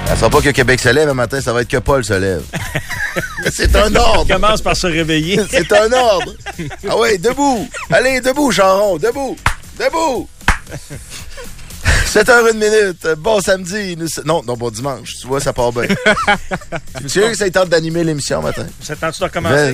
Ça sera pas que Québec se lève un matin, ça va être que Paul se lève. C'est un ordre. Il commence par se réveiller. C'est un ordre. Ah ouais, debout. Allez, debout, Charon, debout. Debout. 7h01. Bon samedi. Non, bon dimanche. Tu vois, ça part bien. C'est sûr que ça tente d'animer l'émission matin. Ça tente-tu de recommencer?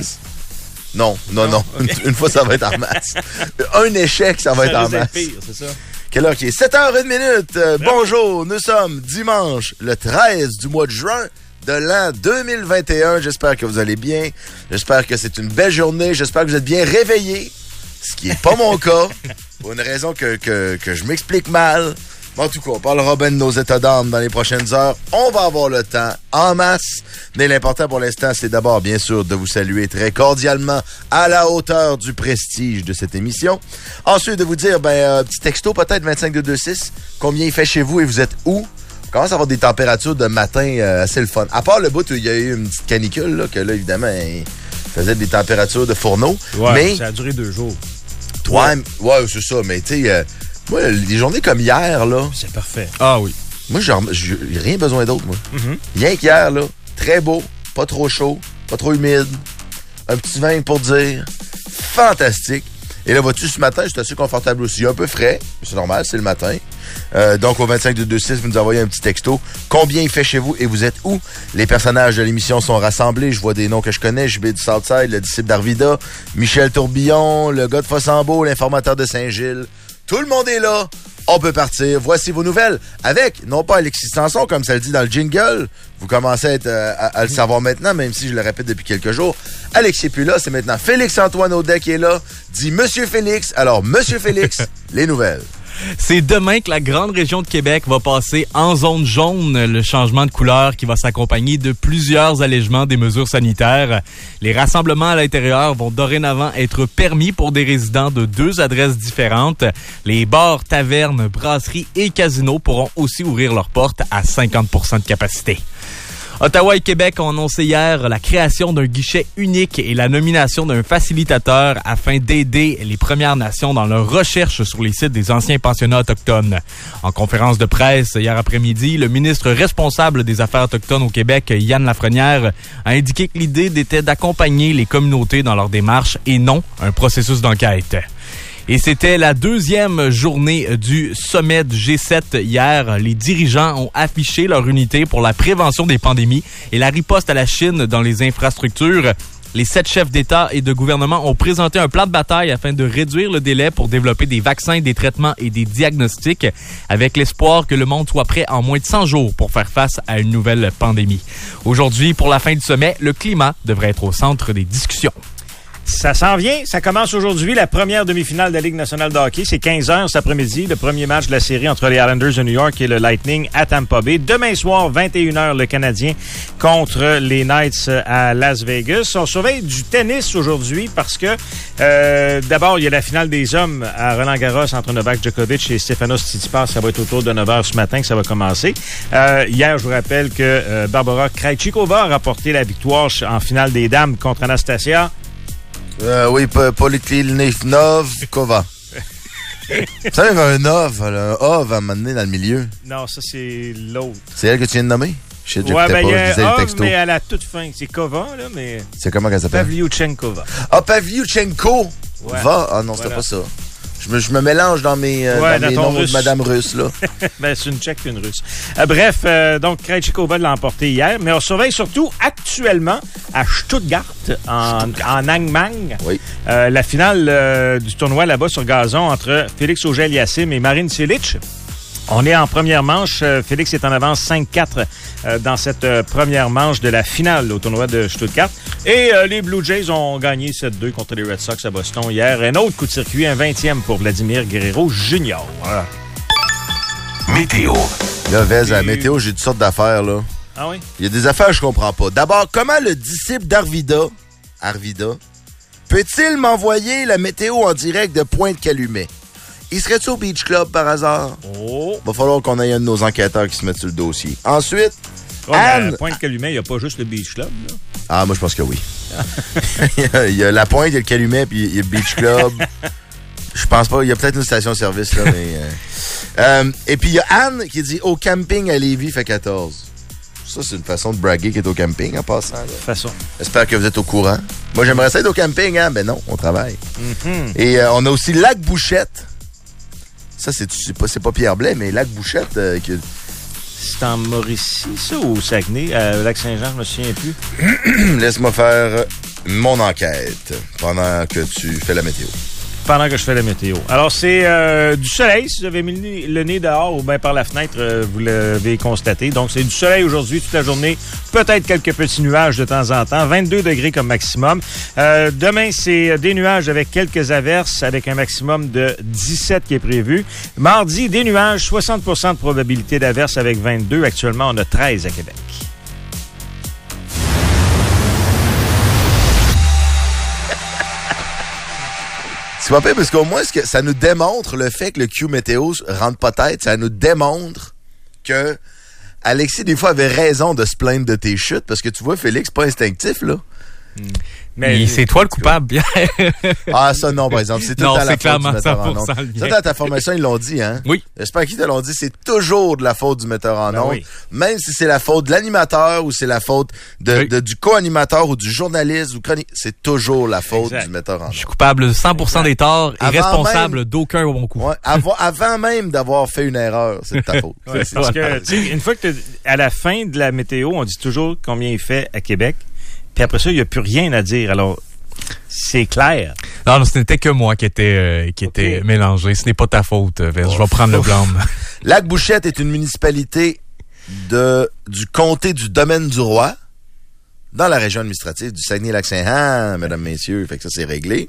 Non. Okay. Une fois, ça va être en masse. Un échec, ça va être en masse. Pire, c'est ça. Quelle heure qui est? 7h01. Bonjour, nous sommes dimanche, le 13 du mois de juin de l'an 2021. J'espère que vous allez bien. J'espère que c'est une belle journée. J'espère que vous êtes bien réveillés, ce qui n'est pas mon cas, pour une raison que je m'explique mal. En tout cas, on parlera bien de nos états d'âme dans les prochaines heures. On va avoir le temps en masse. Mais l'important pour l'instant, c'est d'abord, bien sûr, de vous saluer très cordialement à la hauteur du prestige de cette émission. Ensuite, de vous dire, petit texto peut-être 25226, combien il fait chez vous et vous êtes où? On commence à avoir des températures de matin assez le fun. À part le bout où il y a eu une petite canicule, là, que là, évidemment, il faisait des températures de fourneau. Ouais, mais ça a duré 2 jours. Ouais, c'est ça. Mais tu sais... moi, des journées comme hier, là... C'est parfait. Ah oui. Moi, j'ai rien besoin d'autre, moi. Rien qu'hier, là, très beau, pas trop chaud, pas trop humide, un petit vin pour dire, fantastique. Et là, vois-tu, ce matin, j'étais assez confortable aussi. Un peu frais, mais c'est normal, c'est le matin. Donc, au 25226, vous nous envoyez un petit texto. Combien il fait chez vous et vous êtes où? Les personnages de l'émission sont rassemblés. Je vois des noms que je connais. JB du Southside, le disciple d'Arvida, Michel Tourbillon, le gars de Fossambeau, l'informateur de Saint-Gilles. Tout le monde est là. On peut partir. Voici vos nouvelles avec, non pas Alexis Sanson, comme ça le dit dans le jingle. Vous commencez à le savoir maintenant, même si je le répète depuis quelques jours. Alexis est plus là. C'est maintenant Félix-Antoine Audet qui est là. Dit Monsieur Félix. Alors, Monsieur Félix, les nouvelles. C'est demain que la grande région de Québec va passer en zone jaune, le changement de couleur qui va s'accompagner de plusieurs allègements des mesures sanitaires. Les rassemblements à l'intérieur vont dorénavant être permis pour des résidents de 2 adresses différentes. Les bars, tavernes, brasseries et casinos pourront aussi ouvrir leurs portes à 50% de capacité. Ottawa et Québec ont annoncé hier la création d'un guichet unique et la nomination d'un facilitateur afin d'aider les Premières Nations dans leur recherche sur les sites des anciens pensionnats autochtones. En conférence de presse hier après-midi, le ministre responsable des Affaires autochtones au Québec, Yann Lafrenière, a indiqué que l'idée était d'accompagner les communautés dans leur démarche et non un processus d'enquête. Et c'était la 2e journée du sommet du G7 hier. Les dirigeants ont affiché leur unité pour la prévention des pandémies et la riposte à la Chine dans les infrastructures. Les 7 chefs d'État et de gouvernement ont présenté un plan de bataille afin de réduire le délai pour développer des vaccins, des traitements et des diagnostics, avec l'espoir que le monde soit prêt en moins de 100 jours pour faire face à une nouvelle pandémie. Aujourd'hui, pour la fin du sommet, le climat devrait être au centre des discussions. Ça s'en vient. Ça commence aujourd'hui, la première demi-finale de la Ligue nationale de hockey. C'est 15h cet après-midi, le premier match de la série entre les Islanders de New York et le Lightning à Tampa Bay. Demain soir, 21h, le Canadien contre les Knights à Las Vegas. On surveille du tennis aujourd'hui parce que, d'abord, il y a la finale des hommes à Roland-Garros entre Novak Djokovic et Stefanos Tsitsipas. Ça va être autour de 9h ce matin que ça va commencer. Hier, je vous rappelle que Barbara Krejcikova a remporté la victoire en finale des dames contre Anastasia. Oui, Politkovnikova. Ça, il y avait un Ov, un Ov à m'amener dans le milieu. Non, ça, c'est l'autre. C'est elle que tu viens de nommer? Je sais déjà ouais, que t'es pas, je disais le texto. Mais à la toute fin, c'est Kova, là, mais... C'est comment qu'elle s'appelle? Pavlyuchenkova. Ah, Pavlyuchenko! Ouais. Va? Ah non, c'était pas ça. Je me mélange dans mes noms de Madame Russe, là. Ben, c'est une Tchèque et une Russe. Bref, donc, Krejcikova l'a emporté hier, mais on surveille surtout actuellement à Stuttgart, en Allemagne. Oui. La finale du tournoi là-bas sur gazon entre Félix Auger-Aliassime et Marin Cilic. On est en première manche. Félix est en avance 5-4 dans cette première manche de la finale au tournoi de Stuttgart. Et les Blue Jays ont gagné 7-2 contre les Red Sox à Boston hier. Un autre coup de circuit, un 20e pour Vladimir Guerrero Jr. Voilà. Météo. Là, Vez, à la météo, j'ai toutes sortes d'affaires, là. Ah oui? Il y a des affaires que je comprends pas. D'abord, comment le disciple d'Arvida, peut-il m'envoyer la météo en direct de Pointe-Calumet? Il serait-tu au Beach Club par hasard? Oh! Va falloir qu'on ait un de nos enquêteurs qui se mette sur le dossier. Ensuite, Anne... À Pointe-Calumet, il n'y a pas juste le Beach Club, là? Ah, moi, je pense que oui. Il y a la Pointe, il y a le Calumet, puis il y a le Beach Club. Je pense pas. Il y a peut-être une station-service, là, mais... et puis, il y a Anne qui dit « Au camping à Lévis, fait 14 ». Ça, c'est une façon de braguer qui est au camping en passant. Là. Façon. J'espère que vous êtes au courant. Moi, j'aimerais ça être au camping, hein? Ben non, on travaille. Mm-hmm. Et on a aussi Lac Bouchette. Ça, c'est pas Pierre Blais, mais Lac Bouchette. C'est en Mauricie, ça, ou au Saguenay? Lac-Saint-Jean, je me souviens plus. Laisse-moi faire mon enquête pendant que tu fais la météo. Pendant que je fais la météo. Alors, c'est du soleil. Si vous avez mis le nez dehors ou bien par la fenêtre, vous l'avez constaté. Donc, c'est du soleil aujourd'hui toute la journée. Peut-être quelques petits nuages de temps en temps. 22 degrés comme maximum. Demain, c'est des nuages avec quelques averses avec un maximum de 17 qui est prévu. Mardi, des nuages, 60% de probabilité d'averse avec 22. Actuellement, on a 13 à Québec. C'est pas pire parce qu'au moins, ça nous démontre le fait que le Q Météo rentre pas tête. Ça nous démontre que Alexis, des fois, avait raison de se plaindre de tes chutes parce que tu vois, Félix, pas instinctif, là. Mais c'est toi le coupable, Pierre. Ah, ça, non, par exemple. C'est tout non, à la faute clairement du metteur en ondes. Ça, dans ta formation, ils l'ont dit, hein? Oui. J'espère qu'ils te l'ont dit. C'est toujours de la faute du metteur en ondes. Oui. Même si c'est la faute de l'animateur ou c'est la faute du co-animateur ou du journaliste ou chronique, c'est toujours la faute du metteur en ondes. Je suis coupable de 100% des torts et responsable même, d'aucun bon coup. Ouais, avant même d'avoir fait une erreur, c'est de ta faute. Ouais, parce que, une fois que à la fin de la météo, on dit toujours combien il fait à Québec. Puis après ça, il n'y a plus rien à dire. Alors, c'est clair. Non, ce n'était que moi qui était mélangé. Ce n'est pas ta faute, Vess. Je vais prendre le blâme. Lac Bouchette est une municipalité du comté du Domaine-du-Roi, dans la région administrative du Saguenay-Lac-Saint-Jean, mesdames, messieurs. Fait que ça, c'est réglé.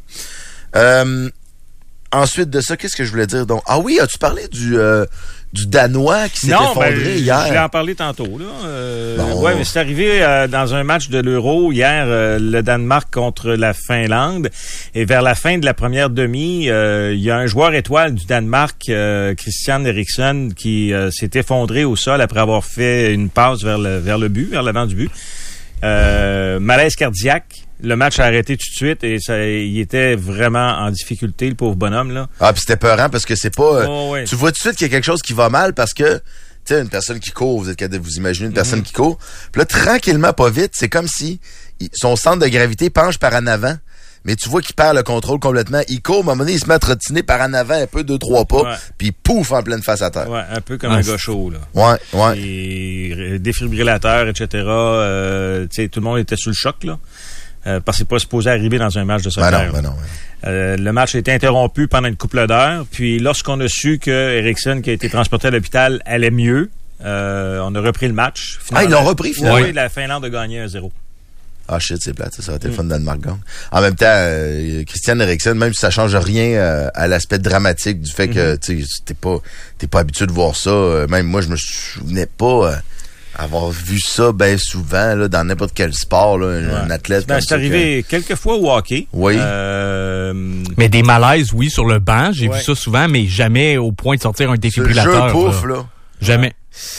Ensuite de ça, qu'est-ce que je voulais dire? Donc, ah oui, as-tu parlé du Danois qui s'est effondré hier? Je l'ai en parlé tantôt. Là. Bon. Ouais, mais c'est arrivé dans un match de l'Euro hier, le Danemark contre la Finlande. Et vers la fin de la première demi, il y a un joueur étoile du Danemark, Christian Eriksen, qui s'est effondré au sol après avoir fait une passe vers le but, vers l'avant du but. Malaise cardiaque. Le match a arrêté tout de suite et il était vraiment en difficulté, le pauvre bonhomme, là. Ah, puis c'était peurant parce que c'est pas... ouais. Tu vois tout de suite qu'il y a quelque chose qui va mal parce que, tu sais, une personne qui court, vous êtes capable de vous imaginer une personne qui court. Puis là, tranquillement, pas vite, c'est comme si son centre de gravité penche par en avant. Mais tu vois qu'il perd le contrôle complètement. Il court, à un moment donné, il se met à trottiner par en avant un peu, 2-3 pas, puis pouf, en pleine face à terre. Ouais, un peu comme un gars chaud, là. Ouais. Et défibrillateur, etc. Tu sais, tout le monde était sous le choc, là. Parce que c'est pas supposé arriver dans un match de soccer. Ben non. Le match a été interrompu pendant une couple d'heures. Puis lorsqu'on a su que Eriksen, qui a été transporté à l'hôpital, allait mieux, on a repris le match. Finalement, ils l'ont repris, finalement? Oui, la Finlande a gagné 1-0. Ah shit, c'est plate, ça aurait été le fun de Danemark gang. En même temps, Christian Eriksen, même si ça change rien à l'aspect dramatique du fait que tu sais, t'es pas habitué de voir ça. Même moi, je me souvenais pas avoir vu ça bien souvent là, dans n'importe quel sport, là, un athlète. C'est arrivé quelques fois au hockey. Oui. Mais des malaises, oui, sur le banc, j'ai vu ça souvent, mais jamais au point de sortir un défibrillateur. Jeu pouf, là. Jamais.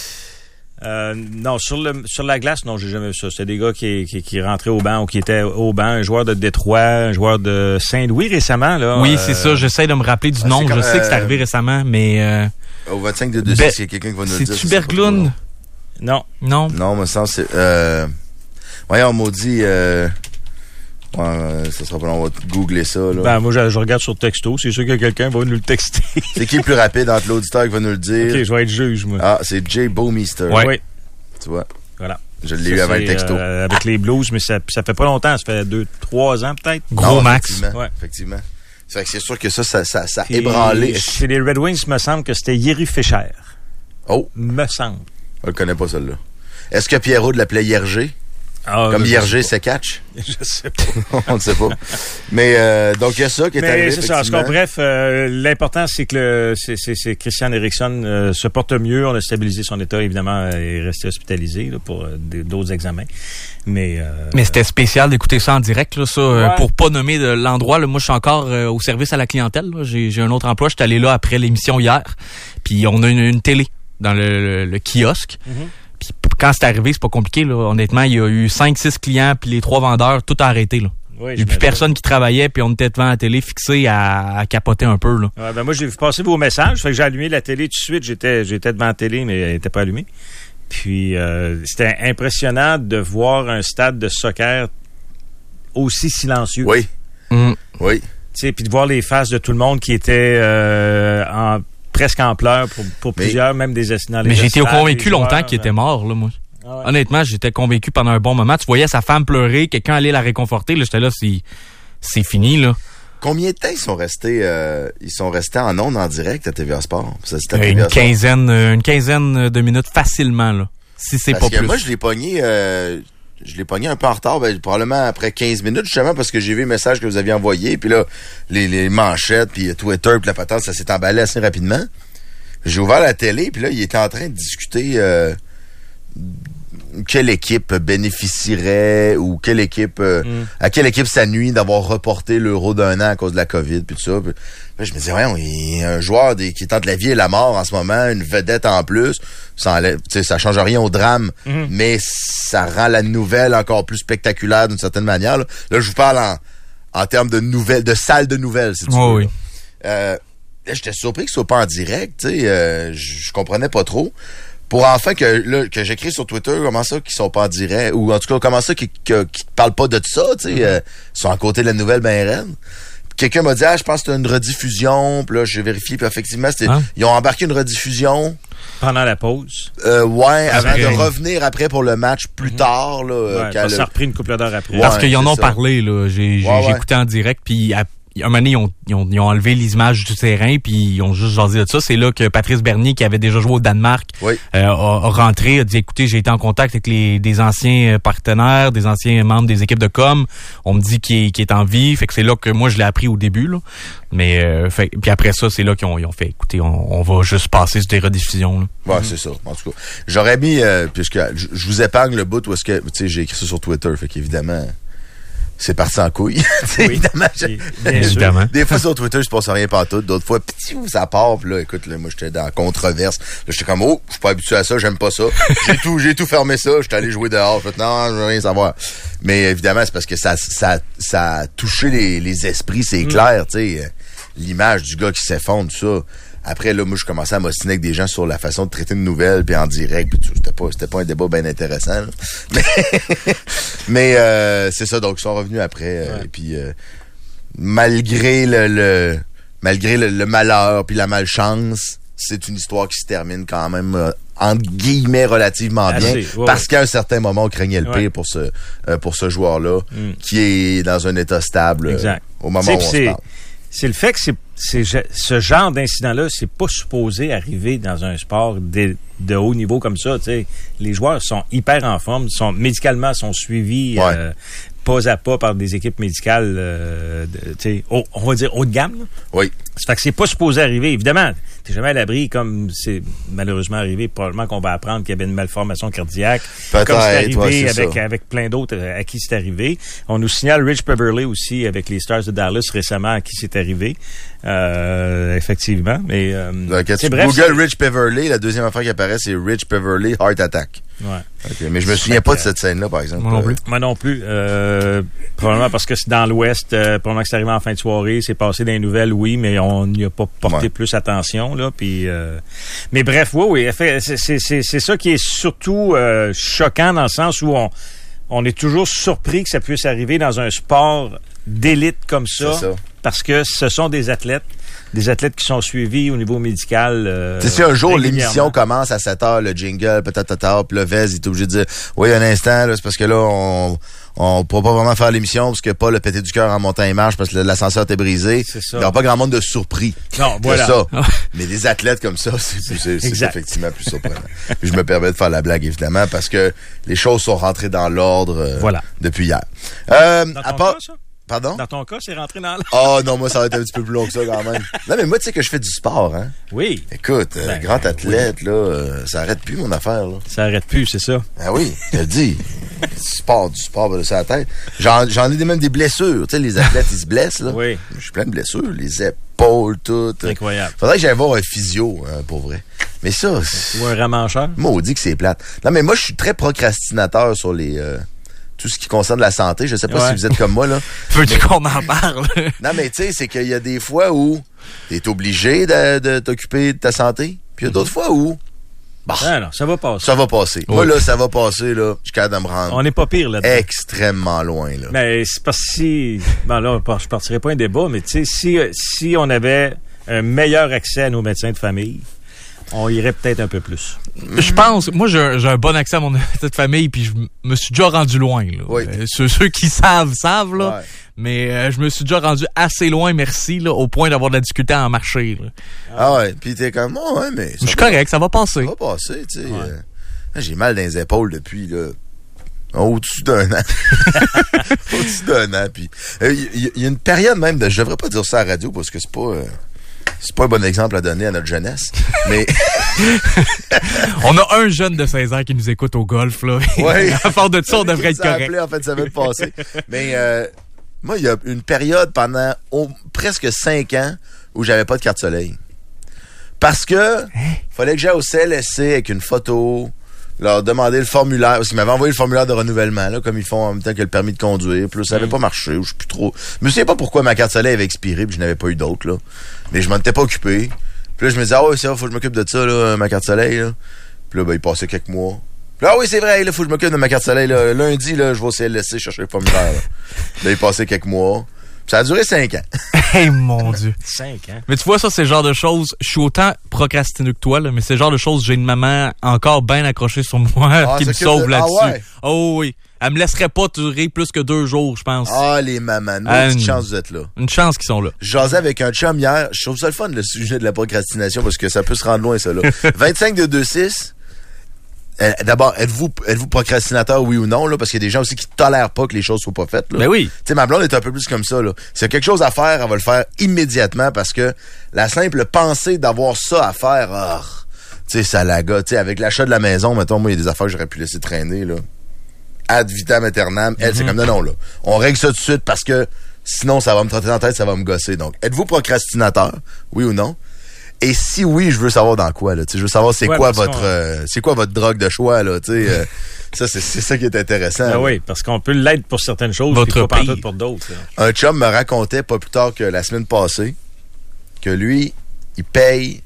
Non, sur la glace, non, j'ai jamais vu ça. C'était des gars qui rentraient au banc ou qui étaient au banc. Un joueur de Détroit, un joueur de Saint-Louis récemment, là. Oui, c'est ça. J'essaie de me rappeler du nom. Je sais que c'est arrivé récemment, mais... Au 25 de 2, il y a quelqu'un qui va nous le dire. C'est-tu Berglund? Non. Non, me semble c'est... voyons, maudit... ça sera pas long, on va googler ça, là. Ben, moi, je regarde sur texto. C'est sûr que quelqu'un va nous le texter. C'est qui le plus rapide entre l'auditeur qui va nous le dire? OK, je vais être juge, moi. Ah, c'est Jay Bouwmeester. Oui. Tu vois? Voilà. Je l'ai eu avant le texto. Avec les Blues, mais ça fait pas longtemps. Ça fait 2-3 ans, peut-être. Gros max. Effectivement. C'est sûr que ça a ébranlé. Chez les Red Wings, il me semble que c'était Jiri Fischer. Oh. Me semble. On le connaît pas, celle-là. Est-ce que Pierrot l'appelait Yergé? Comme Yergé, c'est catch? Je sais pas. On ne sait pas. Mais donc, il y a ça qui est arrivé. C'est ça. En tout cas, bref, l'important, c'est que c'est Christian Eriksen se porte mieux. On a stabilisé son état, évidemment, et est resté hospitalisé là, pour d'autres examens. Mais c'était spécial d'écouter ça en direct, là, ça, pour pas nommer l'endroit. Là, moi, je suis encore au service à la clientèle. Là. J'ai un autre emploi. Je suis allé là après l'émission hier. Puis on a une télé dans le kiosque. Puis quand c'est arrivé, c'est pas compliqué. Là. Honnêtement, il y a eu 5-6 clients, puis les 3 vendeurs, tout arrêté. Là. Oui, il n'y a plus personne qui travaillait, puis on était devant la télé fixé à capoter un peu. Là. Ouais, ben moi, j'ai vu passer vos messages. Fait que j'ai allumé la télé tout de suite. J'étais devant la télé, mais elle n'était pas allumée. Puis c'était impressionnant de voir un stade de soccer aussi silencieux. Oui. Oui. Puis de voir les faces de tout le monde qui étaient presque en pleurs pour plusieurs, même des dans les. Mais j'ai été estrades, convaincu longtemps qu'il était mort, là, moi. Ah ouais. Honnêtement, j'étais convaincu pendant un bon moment. Tu voyais sa femme pleurer, quelqu'un allait la réconforter. Là, j'étais là, c'est fini, là. Combien de temps ils sont restés en ondes en direct à TVA Sport? Une quinzaine de minutes facilement, là. Si c'est pas plus. Moi, je l'ai pogné un peu en retard, probablement après 15 minutes, justement, parce que j'ai vu le message que vous aviez envoyé, puis là, les manchettes, puis Twitter, puis la patente, ça s'est emballé assez rapidement. J'ai ouvert la télé, puis là, il était en train de discuter quelle équipe bénéficierait ou quelle équipe à quelle équipe ça nuit d'avoir reporté l'Euro d'1 an à cause de la COVID, puis tout ça. Puis là, je me disais, voyons, il y a un joueur qui est entre la vie et la mort en ce moment, une vedette en plus. Ça change rien au drame, mais ça rend la nouvelle encore plus spectaculaire d'une certaine manière. Là, je vous parle en termes de nouvelles, de salles de nouvelles, si tu veux. Oui. Là, j'étais surpris que ce soit pas en direct, je comprenais pas trop. Pour enfin que j'écris sur Twitter, comment ça qu'ils sont pas en direct, ou en tout cas, comment ça qu'ils parlent pas de ça, ils sont à côté de la nouvelle ben reine. Quelqu'un m'a dit, je pense que c'était une rediffusion, puis là, j'ai vérifié, puis effectivement, ils ont embarqué une rediffusion. Pendant la pause. Avant de revenir après pour le match plus tard, là. Ça a repris une couple d'heures après. Parce qu'ils en ont parlé, là. J'ai écouté en direct, puis un moment donné, ils ont enlevé les images du terrain, puis ils ont juste jasé de ça. C'est là que Patrice Bernier, qui avait déjà joué au Danemark, a rentré, a dit, écoutez, j'ai été en contact avec des anciens partenaires, des anciens membres des équipes de com. On me dit qu'il est en vie. Fait que c'est là que moi, je l'ai appris au début, là. Mais, puis après ça, c'est là qu'ils ont fait, écoutez, on va juste passer sur des rediffusions, là. Ouais, c'est ça. En tout cas, j'aurais mis, puisque je vous épargne le bout où est-ce que, tu sais, j'ai écrit ça sur Twitter. Fait qu'évidemment, c'est parti en couille. Oui, évidemment. Des fois sur Twitter, je pense rien pantoute. D'autres fois, ça part. Puis là, écoute, moi, j'étais dans la controverse. Là, j'étais comme, je suis pas habitué à ça, j'aime pas ça. J'ai tout fermé ça. J'étais allé jouer dehors. Je non, je veux rien savoir. Mais évidemment, c'est parce que ça a touché les esprits, c'est clair, tu sais. L'image du gars qui s'effondre, tout ça. Après, là, moi, je commençais à m'ostiner avec des gens sur la façon de traiter une nouvelle, puis en direct, puis c'était pas un débat bien intéressant, là. Mais c'est ça, donc ils sont revenus après, et puis malgré le malheur puis la malchance, c'est une histoire qui se termine quand même entre guillemets relativement bien, parce qu'à un certain moment, on craignait le pire pour ce joueur-là, qui est dans un état stable au moment où on se parle. C'est le fait que ce genre d'incident-là, c'est pas supposé arriver dans un sport de haut niveau comme ça. T'sais. Les joueurs sont hyper en forme, médicalement sont suivis pas à pas par des équipes médicales, on va dire haut de gamme. Là. Oui. Ça fait que c'est pas supposé arriver. Évidemment, t'es jamais à l'abri, comme c'est malheureusement arrivé. Probablement qu'on va apprendre qu'il y avait une malformation cardiaque. Peut-être, comme c'est arrivé avec plein d'autres à qui c'est arrivé. On nous signale Rich Peverley aussi avec les Stars de Dallas récemment à qui c'est arrivé. Effectivement. Mais Google Rich Peverley, la deuxième affaire qui apparaît, c'est Rich Peverley Heart Attack. Ouais. Okay, mais je me souviens pas de cette scène-là, par exemple. Moi non plus. Probablement parce que c'est dans l'Ouest. Probablement que c'est arrivé en fin de soirée. C'est passé dans les nouvelles, oui, mais on n'y a pas porté plus attention, là. Puis, mais bref, oui, c'est ça qui est surtout choquant dans le sens où on est toujours surpris que ça puisse arriver dans un sport d'élite comme ça. C'est ça. Parce que ce sont des athlètes qui sont suivis au niveau médical. Si un jour l'émission commence à 7h, le jingle, peut-être, puis le Vez, il est obligé de dire, oui, un instant, là, c'est parce que là, on pourra pas vraiment faire l'émission parce que Paul a pété du cœur en montant les marches parce que l'ascenseur était brisé. C'est ça. Il n'y aura pas grand monde de surpris. Non, voilà. C'est ça. Mais des athlètes comme ça, c'est effectivement plus surprenant. Puis je me permets de faire la blague, évidemment, parce que les choses sont rentrées dans l'ordre depuis hier. Dans ton cas, ça? Pardon? Dans ton cas, c'est rentré dans l'ordre. Oh non, moi, ça va être un petit peu plus long que ça quand même. Non, mais moi, tu sais que je fais du sport, hein? Oui. Écoute, grand athlète, là, ça arrête plus, mon affaire, là. Ça arrête plus, c'est ça. Ah oui, je te dis. Du sport de sa tête. J'en ai même des blessures. Tu sais, les athlètes, ils se blessent, là. Oui. Je suis plein de blessures, les épaules, tout. Incroyable. Faudrait que j'aille voir un physio, pour vrai. Mais ça... Ou un ramancheur. Maudit que c'est plate. Non, mais moi, je suis très procrastinateur sur les... tout ce qui concerne la santé. Je sais pas si vous êtes comme moi, là. Veux-tu qu'on en parle? Non, mais tu sais, c'est qu'il y a des fois où t'es obligé de t'occuper de ta santé. Puis il y a d'autres fois où Bon, non, ça va passer. ça va passer. Oui. Moi, là, ça va passer, là. Je suis capable de me rendre On n'est pas pire là-dedans. extrêmement loin, là. Mais c'est parce que si... Bon, là, je partirai pas un débat, mais tu sais, si on avait un meilleur accès à nos médecins de famille, on irait peut-être un peu plus. Je pense, moi j'ai un bon accès à mon médecin de famille, puis je me suis déjà rendu loin. Là. Oui. Ceux qui savent, là. Ouais. Mais je me suis déjà rendu assez loin, merci, là, au point d'avoir de la difficulté à en marcher. Là. Ah ouais, puis t'es comme, oh, ouais, mais... Je suis correct, ça va passer. Ça va passer, tu sais. J'ai mal dans les épaules depuis, là, au-dessus d'un an. Au-dessus d'un an, puis... Il y a une période même de... Je devrais pas dire ça à la radio, parce que c'est pas un bon exemple à donner à notre jeunesse, mais... On a un jeune de 16 ans qui nous écoute au golf, là. Ouais. À part de ça, on devrait être Ça a correct. appelé, en fait, ça va passer. Mais moi, il y a une période pendant presque 5 ans où j'avais pas de carte soleil. Parce que fallait que j'aille au CLSC avec une photo, leur demander le formulaire, parce qu'ils m'avaient envoyé le formulaire de renouvellement, là, comme ils font en même temps que le permis de conduire. Puis là, ça avait pas marché, ou je sais plus trop. Je me souviens pas pourquoi ma carte soleil avait expiré, puis je n'avais pas eu d'autre, là. Mais je m'en étais pas occupé. Puis là, je me disais, ah ouais, c'est vrai, faut que je m'occupe de ça, là, ma carte soleil, là. Puis là, ben, il passait quelques mois. Puis là, ah oui, c'est vrai, là, faut que je m'occupe de ma carte soleil, là. Lundi, là, je vais au CLSC chercher le formulaire, là. Là, il passait quelques mois. Puis ça a duré 5 ans. Hey, mon Dieu. 5 ans. Mais tu vois, ça, c'est le genre de choses... Je suis autant procrastineux que toi, là, mais c'est le genre de choses... J'ai une maman encore bien accrochée sur moi qui me sauve là-dessus. Ah ouais? Oh oui. Elle me laisserait pas durer plus que 2 jours, je pense. Ah, les mamans. Une chance d'être là. Une chance qu'ils sont là. Je jasais avec un chum hier. Je trouve ça le fun, le sujet de la procrastination, parce que ça peut se rendre loin, ça, là. 25 de 2-6. D'abord, êtes-vous procrastinateur, oui ou non, là? Parce qu'il y a des gens aussi qui tolèrent pas que les choses soient pas faites, là. Ben oui. Tu sais, ma blonde est un peu plus comme ça, là. S'il y a quelque chose à faire, elle va le faire immédiatement parce que la simple pensée d'avoir ça à faire, tu sais, ça la gâte. Tu sais, avec l'achat de la maison, mettons, moi, il y a des affaires que j'aurais pu laisser traîner, là. Ad vitam aeternam. Elle, c'est comme non, là. On règle ça tout de suite parce que sinon, ça va me trotter dans la tête, ça va me gosser. Donc, êtes-vous procrastinateur? Oui ou non? Et si oui, je veux savoir dans quoi, là. Tu sais, je veux savoir c'est quoi votre drogue de choix, là. Tu sais, ça, c'est ça qui est intéressant. Ben oui, parce qu'on peut l'aider pour certaines choses, Votre pas pays. partout pour d'autres. Là. Un chum me racontait pas plus tard que la semaine passée que lui, il paye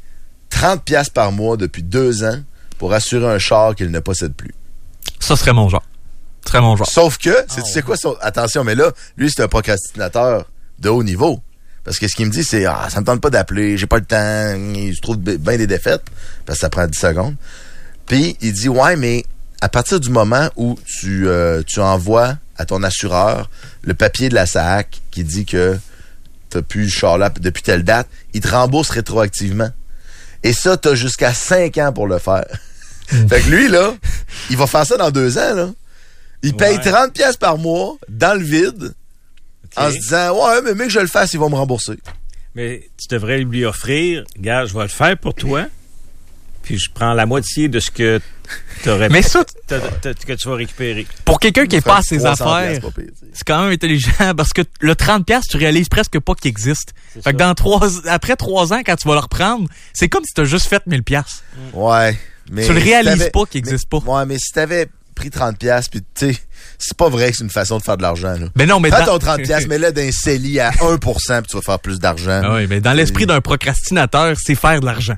30$ par mois depuis 2 ans pour assurer un char qu'il ne possède plus. Ça serait mon genre. Très mon genre. Sauf que, tu sais quoi, attention, mais là, lui, c'est un procrastinateur de haut niveau. Parce que ce qu'il me dit, c'est, ça me tente pas d'appeler, j'ai pas le temps, il se trouve bien des défaites, parce que ça prend 10 secondes. Puis, il dit, ouais, mais à partir du moment où tu envoies à ton assureur le papier de la SAAC qui dit que t'as plus le char là depuis telle date, il te rembourse rétroactivement. Et ça, t'as jusqu'à 5 ans pour le faire. Fait que lui, là, il va faire ça dans 2 ans, là. Il paye 30$ par mois, dans le vide, en se disant, ouais, mais mec, je le fasse, ils vont me rembourser. Mais tu devrais lui offrir, gars, je vais le faire pour toi, puis je prends la moitié de ce que t'aurais Mais ça, que tu vas récupérer. pour quelqu'un qui est pas à ses 300$, affaires, c'est pas pire, tu sais. c'est quand même intelligent parce que le 30$, tu réalises presque pas qu'il existe. Fait que après 3 ans, quand tu vas le reprendre, c'est comme si t'as juste fait 1000$. Ouais. Mais Tu le réalises si t'avais- pas qu'il existe pas. Ouais, mais si t'avais pris 30$, puis tu sais, c'est pas vrai que c'est une façon de faire de l'argent, là. Mais non, mais Prends ton 30$, mets-le d'un CELI à 1%, puis tu vas faire plus d'argent. Ah oui, mais dans l'esprit d'un procrastinateur, c'est faire de l'argent.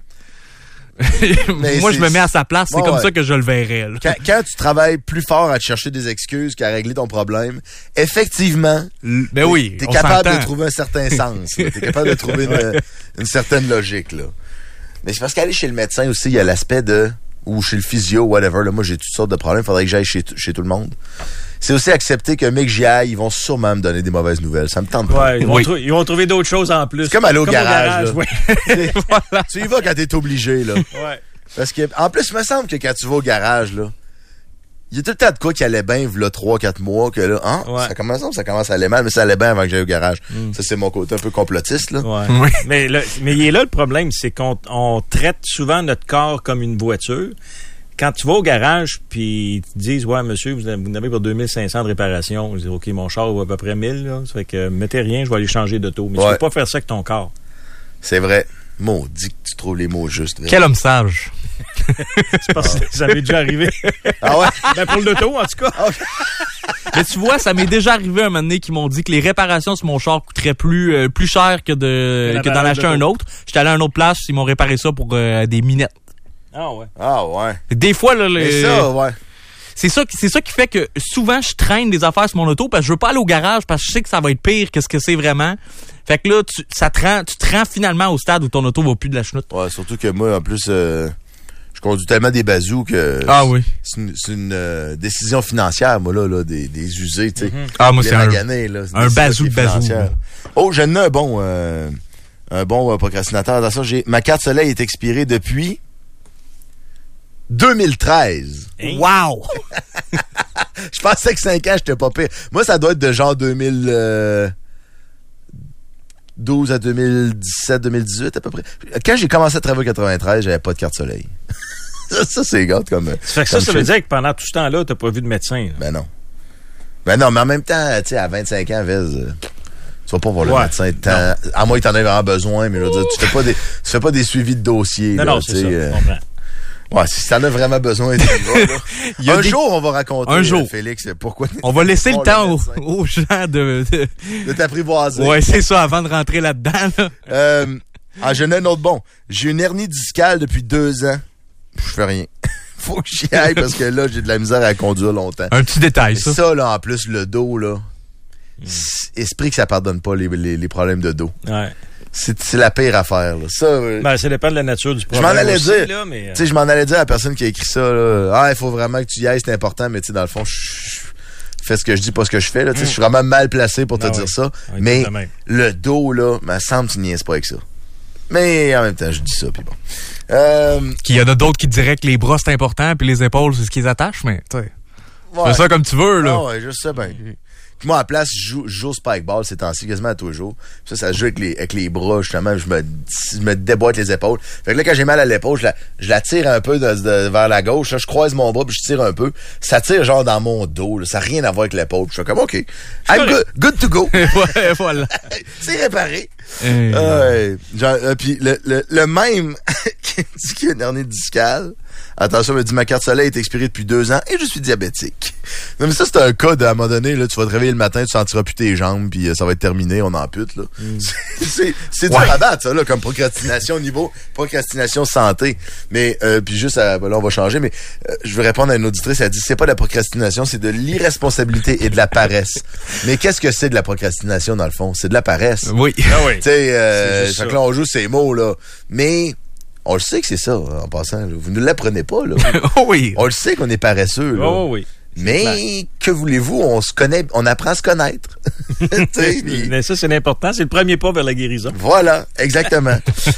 Mais Moi, c'est- je me mets à sa place, c'est Ouais, comme ouais. ça que je le verrais. Là. Quand tu travailles plus fort à te chercher des excuses qu'à régler ton problème, effectivement, Ben oui, t'es on capable s'entend. de trouver un certain sens. Là. T'es capable de trouver une certaine logique, là. Mais c'est parce qu'aller chez le médecin aussi, il y a l'aspect de... ou chez le physio, whatever. Là, moi, j'ai toutes sortes de problèmes. Faudrait que j'aille chez tout le monde. C'est aussi accepter que, mec, j'y aille, ils vont sûrement me donner des mauvaises nouvelles. Ça me tente pas. Ouais, ils vont trouver d'autres choses en plus. C'est comme aller au garage, là. ouais. Tu y vas quand t'es obligé, là. Ouais. Parce que, en plus, il me semble que quand tu vas au garage, là, il y a tout le temps de quoi qui allait bien, là, 3-4 mois, que là, Ouais. ça commence à aller mal, mais ça allait bien avant que j'aille au garage. Ça, c'est mon côté un peu complotiste, là. Ouais. Oui. Mais il est là le problème, c'est qu'on traite souvent notre corps comme une voiture. Quand tu vas au garage, puis ils te disent, ouais, monsieur, vous n'avez pour 2500 de réparation. Je dis, OK, mon char vaut à peu près 1000, là. Ça fait que mettez rien, je vais aller changer d'auto. Mais tu Ouais. peux pas faire ça avec ton corps. C'est vrai. Maudit que tu trouves les mots justes. là. Quel homme sage. C'est parce que ça m'est déjà arrivé. Ah ouais? Ben, pour l'auto, en tout cas. Mais tu vois, ça m'est déjà arrivé un moment donné qui m'ont dit que les réparations sur mon char coûteraient plus cher que d'en acheter un autre. J'étais allé à une autre place, ils m'ont réparé ça pour des minettes. Ah ouais. Ah ouais. Des fois, là, Mais ça, ouais. c'est ça qui fait que souvent, je traîne des affaires sur mon auto parce que je veux pas aller au garage parce que je sais que ça va être pire que ce que c'est vraiment. Fait que là, tu te rends finalement au stade où ton auto va plus de la chenoute. Ouais, surtout que moi, en plus, je conduis tellement des bazous que Ah oui. c'est une décision financière, moi, là des usés, tu sais. Ah, moi, Les c'est maganés, là, un bazou de bazou. financière. Oh, j'en ai un bon procrastinateur. Attention, ma carte soleil est expirée depuis 2013. Hey. Wow! Je pensais que 5 ans, j'étais pas pire. Moi, ça doit être de genre 2012 à 2017, 2018 à peu près. Quand j'ai commencé à travailler en 93, j'avais pas de carte soleil. ça c'est gâte comme. Ça fait que ça veut dire que pendant tout ce temps-là, t'as pas vu de médecin. Là. Ben non, mais en même temps, tu sais, à 25 ans, Vez, tu vas pas voir le médecin. À moins que t'en aies vraiment besoin, mais je veux dire, tu fais pas des suivis de dossier. Non, là, c'est ça, je comprends. Ouais, si t'en as vraiment besoin, tu y vas, là. Jour, on va raconter, Félix, pourquoi... On va laisser le temps aux gens de t'apprivoiser. Ouais, c'est ça, avant de rentrer là-dedans. Là. J'en ai un autre bon. J'ai une hernie discale depuis 2 ans. Je fais rien. Faut que j'y aille parce que là, j'ai de la misère à conduire longtemps. Un petit détail, ça. Ça, là, en plus, le dos, là, esprit que ça pardonne pas les problèmes de dos. Ouais. C'est la pire affaire, là. Ça, ça dépend de la nature du problème. Je m'en allais dire. Là, mais, tu sais, je m'en allais dire à la personne qui a écrit ça, là. Il faut vraiment que tu y ailles, c'est important, mais tu sais, dans le fond, je fais ce que je dis, pas ce que je fais, là. Tu sais, je suis vraiment mal placé pour te dire ça. Ouais, mais le dos, là, me semble que tu niaises pas avec ça. Mais en même temps, je dis ça, puis bon. Qu'il y en a d'autres qui diraient que les bras, c'est important, puis les épaules, c'est ce qui les attache, mais, tu sais. Ouais. Fais ça comme tu veux, là. Ah ouais, je sais bien. Puis moi, à la place, je joue au spikeball ces temps-ci, quasiment à tous les jours. Puis ça se joue avec les bras, justement. Je me déboîte les épaules. Fait que là, quand j'ai mal à l'épaule, je la tire un peu vers la gauche. Là, je croise mon bras, puis je tire un peu. Ça tire genre dans mon dos. Là. Ça n'a rien à voir avec l'épaule. Je suis comme, OK, I'm good to go. Ouais, voilà. C'est réparé. Puis le même qui dit qu'il y a une hernie discale. Attention, me dit ma carte soleil est expirée depuis 2 ans et je suis diabétique. Non, mais ça, c'est un cas à un moment donné, là, tu vas te réveiller le matin, tu sentiras plus tes jambes, puis ça va être terminé, on en pute, là. C'est dur à battre, ça, là, comme procrastination au niveau procrastination santé. Mais, puis juste, là, on va changer, mais je veux répondre à une auditrice, elle dit, c'est pas de la procrastination, c'est de l'irresponsabilité et de la paresse. Mais qu'est-ce que c'est de la procrastination, dans le fond? C'est de la paresse. Oui. Tu sais, fait que là, on joue ces mots, là. Mais... on le sait que c'est ça, en passant. Là. Vous ne l'apprenez pas, là. Oui. On le sait qu'on est paresseux, là. Oh oui. Mais, que voulez-vous? On se connaît, on apprend à se connaître. Mais ça, c'est l'important. C'est le premier pas vers la guérison. Voilà, exactement.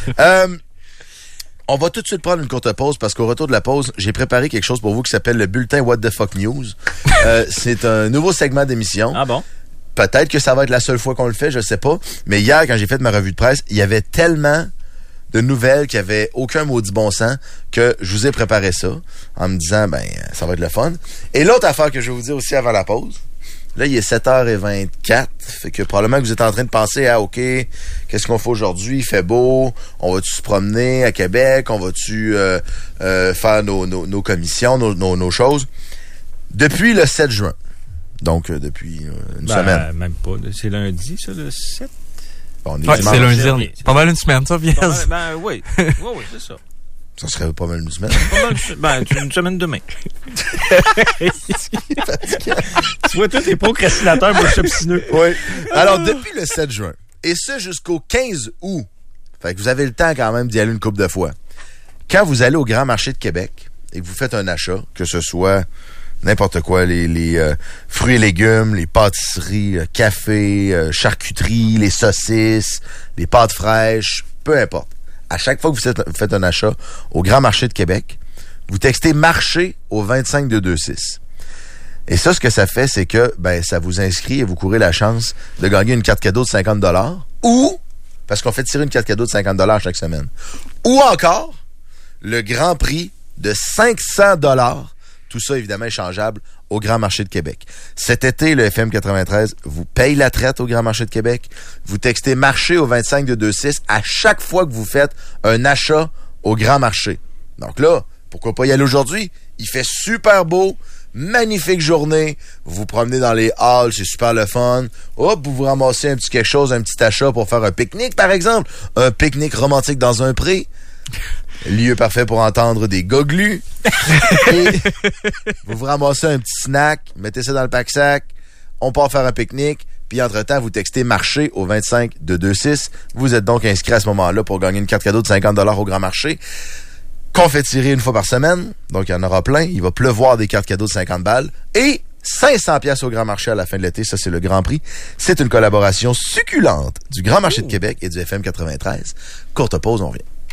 On va tout de suite prendre une courte pause parce qu'au retour de la pause, j'ai préparé quelque chose pour vous qui s'appelle le bulletin What the Fuck News. C'est un nouveau segment d'émission. Ah bon? Peut-être que ça va être la seule fois qu'on le fait, je sais pas. Mais hier, quand j'ai fait ma revue de presse, il y avait tellement de nouvelles qui avaient aucun maudit bon sens que je vous ai préparé ça en me disant, ça va être le fun. Et l'autre affaire que je vais vous dire aussi avant la pause, là, il est 7h24, fait que probablement que vous êtes en train de penser à, OK, qu'est-ce qu'on fait aujourd'hui? Il fait beau, on va-tu se promener à Québec? On va-tu faire nos commissions, nos choses? Depuis le 7 juin, donc depuis une semaine. Même pas, c'est lundi, ça, le 7? Bon, c'est lundi dernier. C'est pas mal une semaine, ça, Viaz. Oui, c'est ça. Ça serait pas mal une semaine. Une semaine demain. Tu vois, toi, t'es procrastinateur, moi, je suis obstineux. Oui. Alors, depuis le 7 juin, et ce jusqu'au 15 août, fait que vous avez le temps quand même d'y aller une couple de fois. Quand vous allez au Grand Marché de Québec et que vous faites un achat, que ce soit n'importe quoi, les fruits et légumes, les pâtisseries, café, charcuterie, les saucisses, les pâtes fraîches, peu importe. À chaque fois que vous faites un achat au Grand Marché de Québec, vous textez « marché » au 25226. Et ça, ce que ça fait, c'est que ça vous inscrit et vous courez la chance de gagner une carte cadeau de 50$ ou, parce qu'on fait tirer une carte cadeau de 50$ chaque semaine, ou encore le grand prix de 500$. Tout ça, évidemment, échangeable au Grand Marché de Québec. Cet été, le FM 93 vous paye la traite au Grand Marché de Québec. Vous textez « marché » au 25226 à chaque fois que vous faites un achat au Grand Marché. Donc là, pourquoi pas y aller aujourd'hui? Il fait super beau, magnifique journée. Vous vous promenez dans les halls, c'est super le fun. Hop, vous vous ramassez un petit quelque chose, un petit achat pour faire un pique-nique, par exemple. Un pique-nique romantique dans un pré. Lieu parfait pour entendre des goglus. Et vous vous ramassez un petit snack, mettez ça dans le pack-sac, on part faire un pique-nique, puis entre-temps, vous textez marché au 25226. Vous êtes donc inscrit à ce moment-là pour gagner une carte cadeau de 50 $ au Grand Marché, qu'on fait tirer une fois par semaine. Donc, il y en aura plein. Il va pleuvoir des cartes cadeaux de 50 balles. Et 500 pièces au Grand Marché à la fin de l'été. Ça, c'est le Grand Prix. C'est une collaboration succulente du Grand Marché de Québec et du FM 93. Courte pause, on revient.